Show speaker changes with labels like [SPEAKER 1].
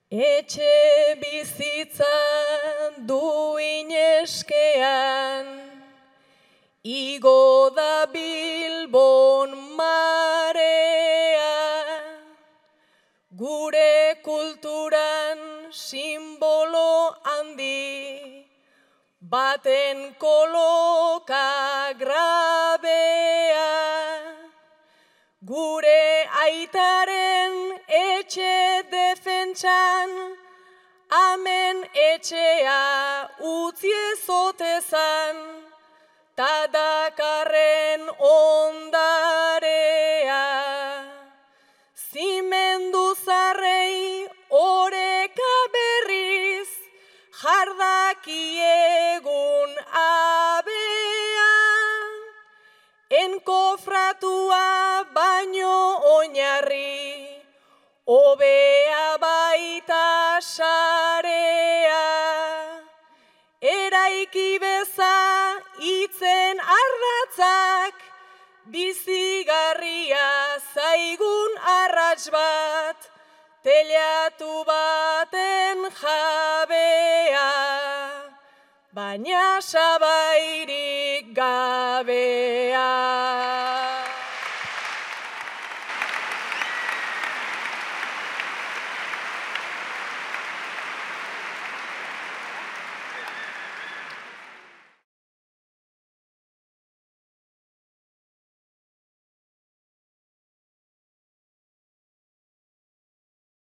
[SPEAKER 1] Etxe bizitza duin eskean, igo da Bilbon marea, gure kulturan simbolo handi, baten koloka grabea, gure aitaren etxe defentsan, amen etxea utzi ezotezan, ta dakarren ondarea. Zimendu zarrei oreka berriz, jardakiegun abea, enkofratua baino oinarri, hobea baita sarea, eraiki beza itzen ardatzak, bizigarria zaigun arrats bat, telatu baten jabea, baina sabairik gabe.